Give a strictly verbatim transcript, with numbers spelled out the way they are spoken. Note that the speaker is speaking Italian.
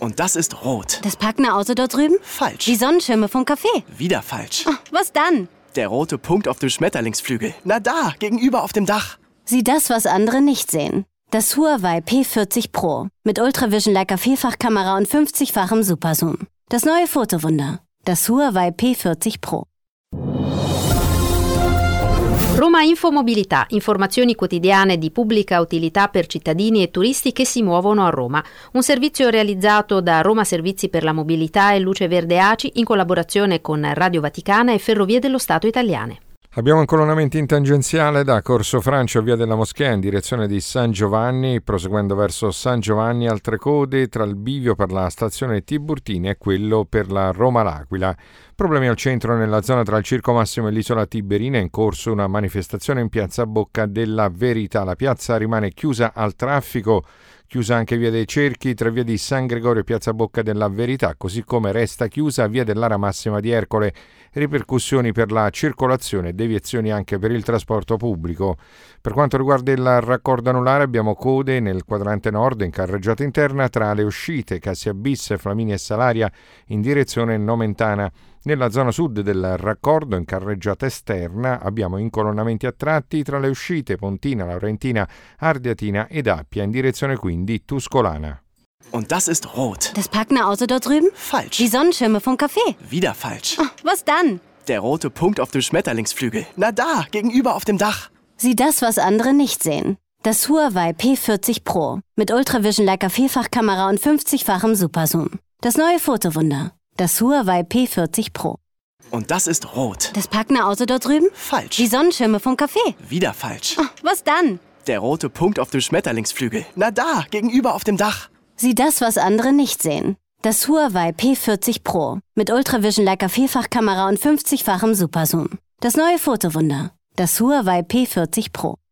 Und das ist rot. Das parkende Auto dort drüben? Falsch. Die Sonnenschirme vom Café? Wieder falsch. Oh, was dann? Der rote Punkt auf dem Schmetterlingsflügel. Na da, gegenüber auf dem Dach. Sieh das, was andere nicht sehen. Das Huawei P vierzig Pro mit Ultravision Leica Vielfachkamera und fünfzigfachem Superzoom. Das neue Fotowunder. Das Huawei P vierzig Pro. Roma Infomobilità, informazioni quotidiane di pubblica utilità per cittadini e turisti che si muovono a Roma. Un servizio realizzato da Roma Servizi per la Mobilità e Luce Verde A C I in collaborazione con Radio Vaticana e Ferrovie dello Stato italiane. Abbiamo incolonnamenti in tangenziale da Corso Francia, via della Moschea in direzione di San Giovanni, proseguendo verso San Giovanni, altre code tra il bivio per la stazione Tiburtini e quello per la Roma-L'Aquila. Problemi al centro nella zona tra il Circo Massimo e l'isola Tiberina, è in corso una manifestazione in piazza Bocca della Verità. La piazza rimane chiusa al traffico, chiusa anche via dei Cerchi tra via di San Gregorio e piazza Bocca della Verità, così come resta chiusa via dell'Ara Massima di Ercole. Ripercussioni per la circolazione e deviazioni anche per il trasporto pubblico. Per quanto riguarda il raccordo anulare abbiamo code nel quadrante nord in carreggiata interna tra le uscite Cassia Bis, Flaminia e Salaria in direzione Nomentana. Nella zona sud del raccordo in carreggiata esterna abbiamo incolonnamenti a tratti tra le uscite Pontina, Laurentina, Ardiatina ed Appia in direzione quindi Tuscolana. Und das ist rot. Das parkende Auto dort drüben? Falsch. Die Sonnenschirme vom Café? Wieder falsch. Oh, was dann? Der rote Punkt auf dem Schmetterlingsflügel. Na da, gegenüber auf dem Dach. Sieh das, was andere nicht sehen. Das Huawei P vierzig Pro mit Ultravision Leica Vielfachkamera und fünfzigfachem Superzoom. Das neue Fotowunder. Das Huawei P vierzig Pro. Und das ist rot. Das parkende Auto dort drüben? Falsch. Die Sonnenschirme vom Café? Wieder falsch. Oh, was dann? Der rote Punkt auf dem Schmetterlingsflügel. Na da, gegenüber auf dem Dach. Sieh das, was andere nicht sehen. Das Huawei P vierzig Pro mit Ultravision Leica Vielfachkamera und fünfzigfachem Superzoom. Das neue Fotowunder. Das Huawei P vierzig Pro.